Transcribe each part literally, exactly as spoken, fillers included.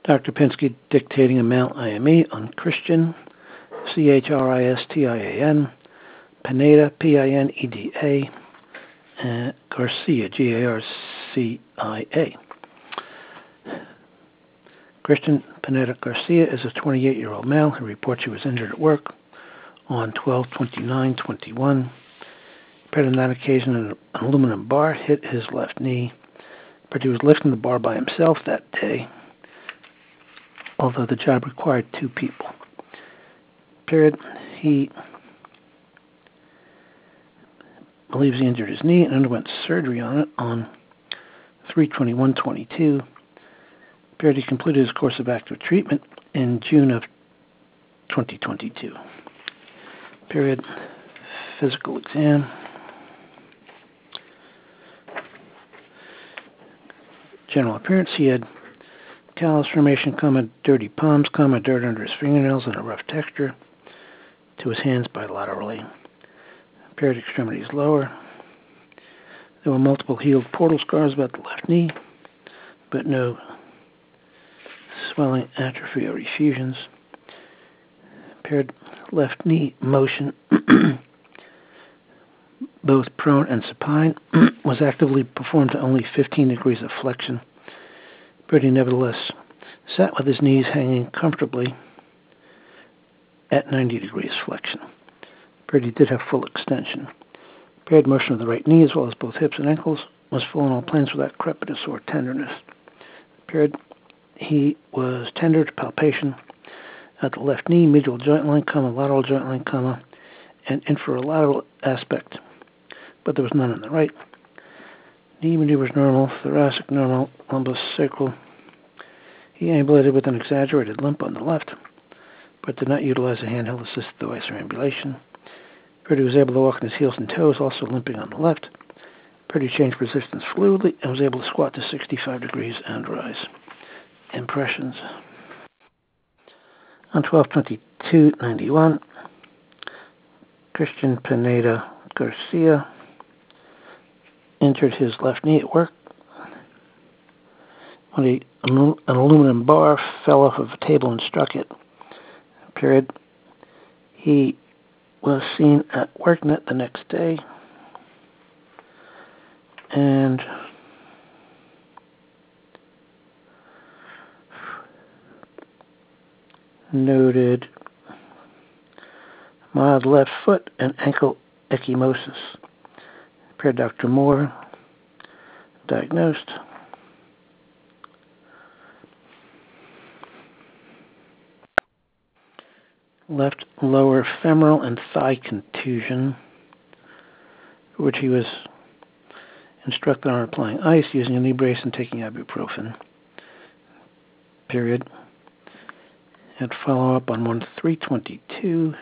Doctor Pinsky dictating amount I M E on Christian, C H R I S T I A N, Pineda, P I N E D A, and Garcia, G A R C I A. Christian Pineda Garcia is a twenty-eight-year-old male who reports he was injured at work on twelve twenty-nine twenty-one. Appeared on that occasion, an aluminum bar hit his left knee, but he was lifting the bar by himself that day, although the job required two people. Period. He believes he injured his knee and underwent surgery on it on three twenty-one twenty-two. Period. He completed his course of active treatment in June of twenty twenty-two. Period. Physical exam. General appearance, he had callus formation, comma, dirty palms, comma, dirt under his fingernails, and a rough texture to his hands bilaterally. Period. Extremities lower. There were multiple healed portal scars about the left knee, but no swelling, atrophy, or effusions. Period. Left knee motion, both prone and supine, was actively performed to only fifteen degrees of flexion. But he nevertheless sat with his knees hanging comfortably at ninety degrees flexion. Period. He did have full extension. Period. Motion of the right knee, as well as both hips and ankles, was full on all planes without crepitus or tenderness. Period. He was tender to palpation at the left knee, medial joint line, comma, lateral joint line, comma, and inferolateral aspect, but there was none on the right. Knee maneuvers normal, thoracic normal, lumbosacral. He ambulated with an exaggerated limp on the left, but did not utilize a handheld assisted device or ambulation. Purdy was able to walk on his heels and toes, also limping on the left. Purdy changed positions fluidly and was able to squat to sixty-five degrees and rise. Impressions. On twelve twenty-two ninety-one, Christian Pineda Garcia injured his left knee at work when he, an aluminum bar fell off of a table and struck it. Period. He was seen at WorkNet the next day and noted mild left foot and ankle ecchymosis. Period. Doctor Moore diagnosed. Left lower femoral and thigh contusion, for which he was instructed on applying ice, using a knee brace, and taking ibuprofen. Period. Had follow-up on one three twenty-two.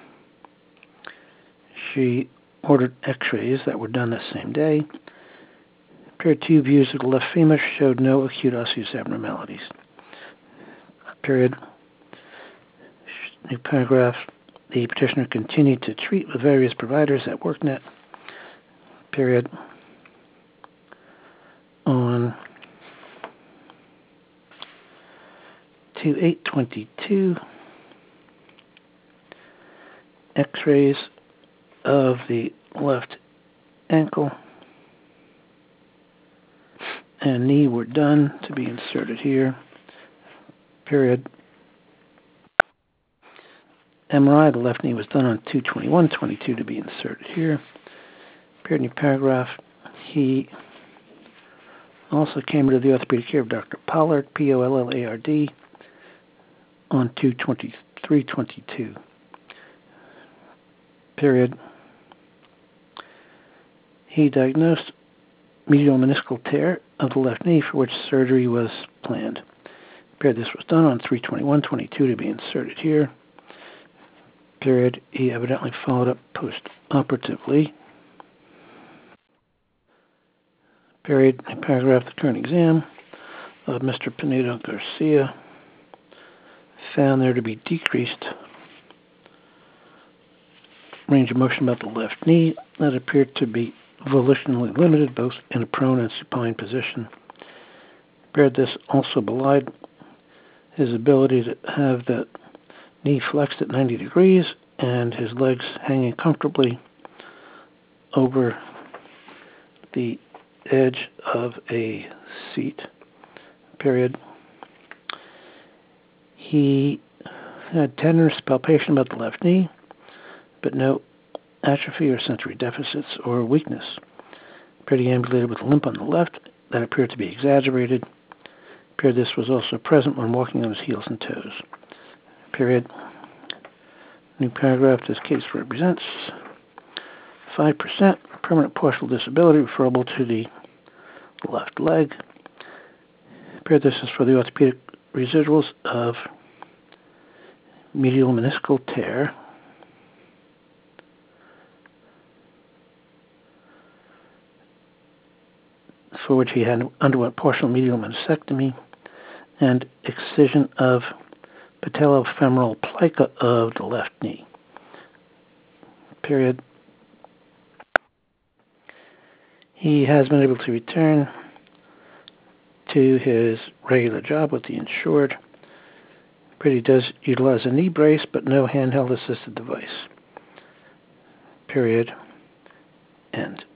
She ordered x-rays that were done that same day. Period. Two views of the left femur showed no acute osseous abnormalities. Period. New paragraph. The petitioner continued to treat with various providers at WorkNet. Period. On two eight twenty-two, x-rays of the left ankle and knee were done to be inserted here. Period. M R I of the left knee was done on two twenty-one twenty-two to be inserted here. Period. New paragraph. He also came into the orthopedic care of Doctor Pollard, P O L L A R D, on two twenty-three twenty-two. Period. He diagnosed medial meniscal tear of the left knee, for which surgery was planned. Period. This was done on three twenty-one twenty-two to be inserted here. Period. He evidently followed up post-operatively. Period. A paragraph. The current exam of Mister Pineda Garcia found there to be decreased range of motion about the left knee that appeared to be volitionally limited, both in a prone and supine position. Period. This also belied his ability to have that knee flexed at ninety degrees and his legs hanging comfortably over the edge of a seat, period. He had tenderness, palpation about the left knee, but no atrophy or sensory deficits or weakness. Appeared he ambulated with a limp on the left that appeared to be exaggerated. Appeared this was also present when walking on his heels and toes. Period. New paragraph, this case represents five percent permanent partial disability referable to the left leg. Appeared this is for the orthopedic residuals of medial meniscal tear, for which he had underwent partial medial meniscectomy and excision of patellofemoral plica of the left knee. Period. He has been able to return to his regular job with the insured. He does utilize a knee brace, but no handheld assisted device. Period. End.